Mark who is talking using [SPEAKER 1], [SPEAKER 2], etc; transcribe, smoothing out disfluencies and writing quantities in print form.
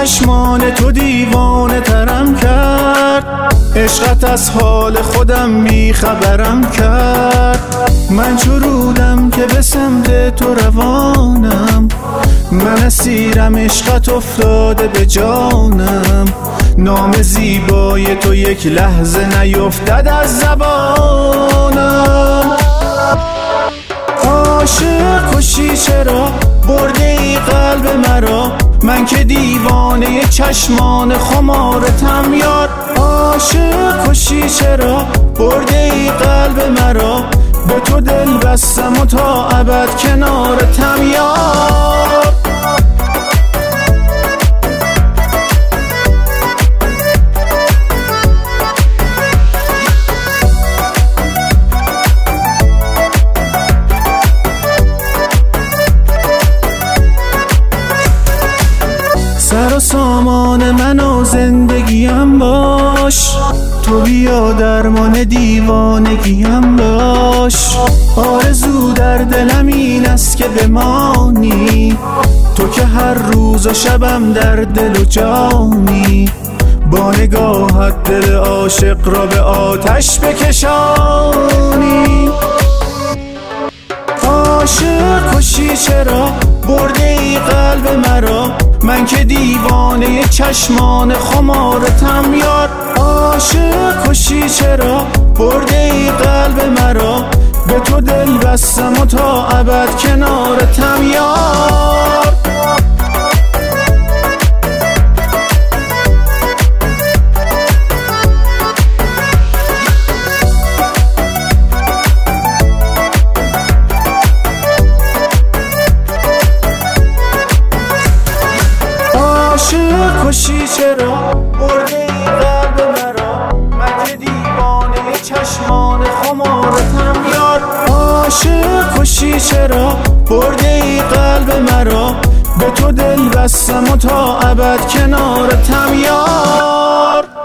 [SPEAKER 1] چشمان تو دیوانه ترم کرد، عشقت از حال خودم بی خبرم کرد. من چرودم که به سمت تو روانم، من اسیرم عشقت افتاده به جانم. نام زیبای تو یک لحظه نیفتد از زبانم. عاشق کشی چرا برده ای قلب مرا، من که دیوانه چشمان خمارتم یار. عاشق کشی چرا برده ای قلب مرا، به تو دل بستم و تا ابد کنارتم یار. سر و سامان من و زندگیم باش، تو بیا درمان دیوانگیم باش. آرزو در دلم این است که بمانی، تو که هر روز و شبم در دل و جانی. با نگاهت دل عاشق را به آتش بکشانی. عاشق کشی چرا برده ای قلب مرا، من که دیوانه چشمان خمارتم یار. عاشق کشی چرا برده ای قلب مرا، به تو دل بستم و تا ابد کنارتم یار. عاشق کشی چرا برده ای قلب مرا، من که دیوانه چشمان خمارتم یار. عاشق کشی چرا برده ای قلب مرا، به تو دل بستم و تا ابد کنارتم یار.